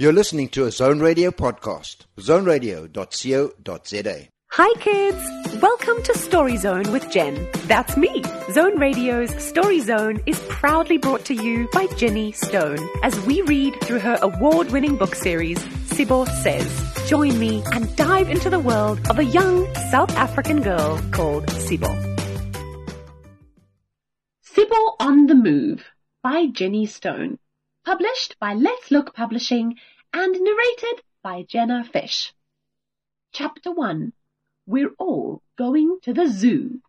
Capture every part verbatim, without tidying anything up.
You're listening to a Zone Radio podcast, zone radio dot co dot za. Hi kids! Welcome to Story Zone with Jen. That's me. Zone Radio's Story Zone is proudly brought to you by Jenny Stone as we read through her award-winning book series, Sibo Says. Join me and dive into the world of a young South African girl called Sibo. Sibo on the Move by Jenny Stone. Published by Let's Look Publishing and narrated by Jenna Fish. Chapter one. We're all going to the zoo.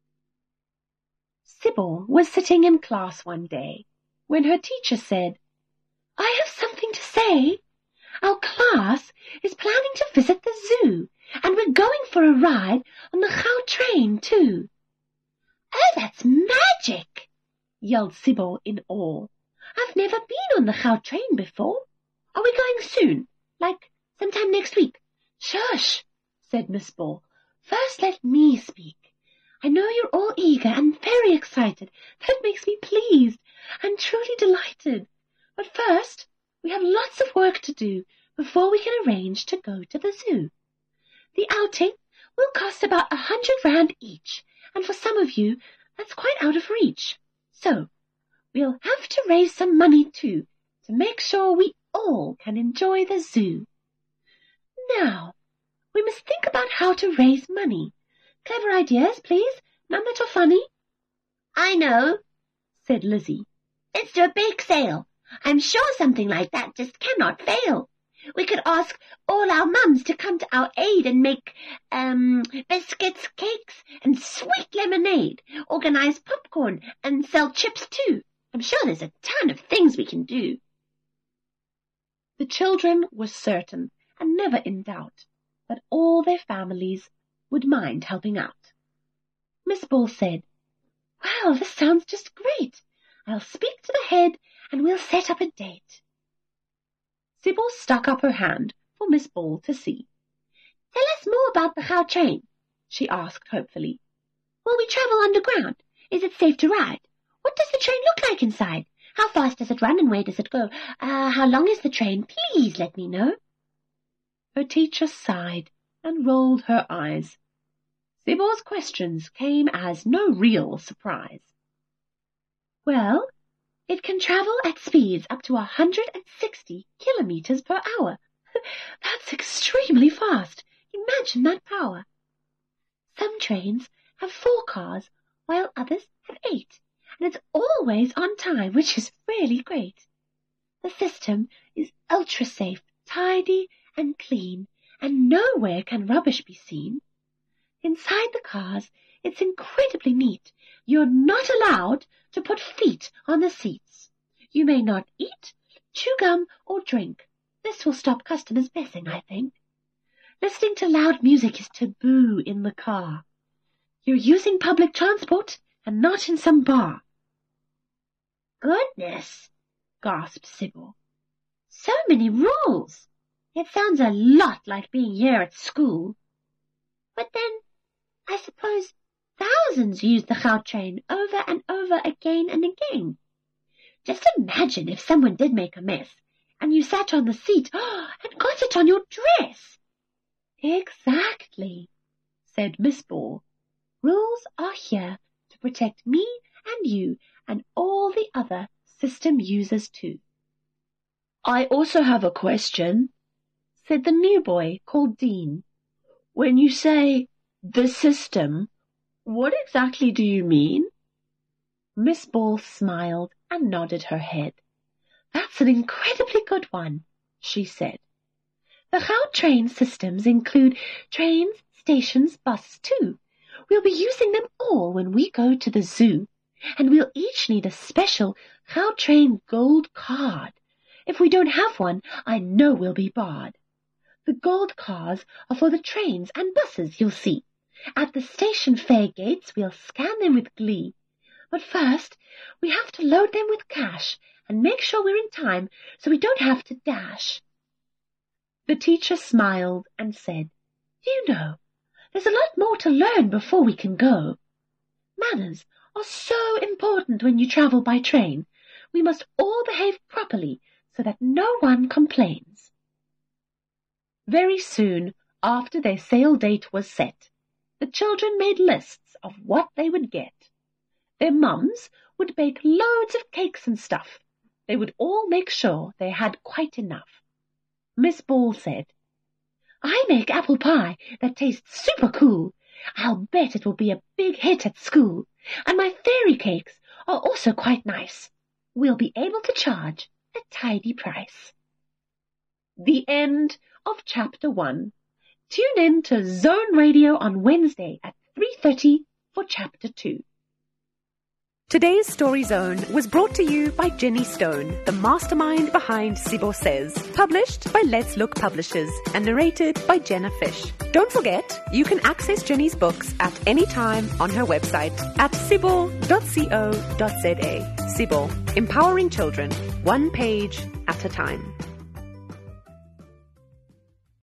Sibo was sitting in class one day when her teacher said, I have something to say. Our class is planning to visit the zoo and we're going for a ride on the Gautrain too. Oh, that's magic, yelled Sibo in awe. I've never been on the Gautrain before. Are we going soon? Like sometime next week? Shush, said Miss Ball. First let me speak. I know you're all eager and very excited. That makes me pleased and truly delighted. But first, we have lots of work to do before we can arrange to go to the zoo. The outing will cost about a hundred rand each, and for some of you, that's quite out of reach. So, we'll have to raise some money too, to make sure we all can enjoy the zoo. Now, we must think about how to raise money. Clever ideas, please. None that are funny. I know, said Lizzie. Let's do a bake sale. I'm sure something like that just cannot fail. We could ask all our mums to come to our aid and make, um, biscuits, cakes, and sweet lemonade, organize popcorn, and sell chips too. I'm sure there's a ton of things we can do. The children were certain, and never in doubt, that all their families would mind helping out. Miss Ball said, Well, this sounds just great. I'll speak to the head and we'll set up a date. Sybil stuck up her hand for Miss Ball to see. Tell us more about the Gautrain, she asked hopefully. Will we travel underground? Is it safe to ride? What does the train look like inside? How fast does it run and where does it go? Uh, how long is the train? Please let me know. Her teacher sighed and rolled her eyes. Sybil's questions came as no real surprise. Well, it can travel at speeds up to one hundred sixty kilometers per hour. That's extremely fast. Imagine that power. Some trains have four cars, while others have eight, and it's always on time, which is really great. The system is ultra-safe, tidy, and clean, and nowhere can rubbish be seen. Inside the cars, it's incredibly neat. You're not allowed to put feet on the seats. You may not eat, chew gum, or drink. This will stop customers messing, I think. Listening to loud music is taboo in the car. You're using public transport and not in some bar. Goodness, gasped Sybil. So many rules. It sounds a lot like being here at school. But then, I suppose thousands use the Gautrain over and over again and again. Just imagine if someone did make a mess, and you sat on the seat and got it on your dress. Exactly, said Miss Ball. Rules are here to protect me and you and all the other system users too. I also have a question, said the new boy called Dean. When you say the system, what exactly do you mean? Miss Ball smiled and nodded her head. That's an incredibly good one, she said. The Gautrain systems include trains, stations, buses too. We'll be using them all when we go to the zoo, and we'll each need a special Gautrain gold card. If we don't have one, I know we'll be barred. The gold cars are for the trains and buses, you'll see. At the station fair gates, we'll scan them with glee. But first, we have to load them with cash and make sure we're in time so we don't have to dash. The teacher smiled and said, You know, there's a lot more to learn before we can go. Manners are so important when you travel by train. We must all behave properly so that no one complains. Very soon after their sale date was set, the children made lists of what they would get. Their mums would bake loads of cakes and stuff. They would all make sure they had quite enough. Miss Ball said, "I make apple pie that tastes super cool. I'll bet it will be a big hit at school. And my fairy cakes are also quite nice. We'll be able to charge a tidy price." The end of Chapter one. Tune in to Zone Radio on Wednesday at three thirty for Chapter two. Today's Story Zone was brought to you by Jenny Stone, the mastermind behind Sibo Says, published by Let's Look Publishers and narrated by Jenna Fish. Don't forget, you can access Jenny's books at any time on her website at sibo dot co dot za. Sibo, empowering children, one page at a time.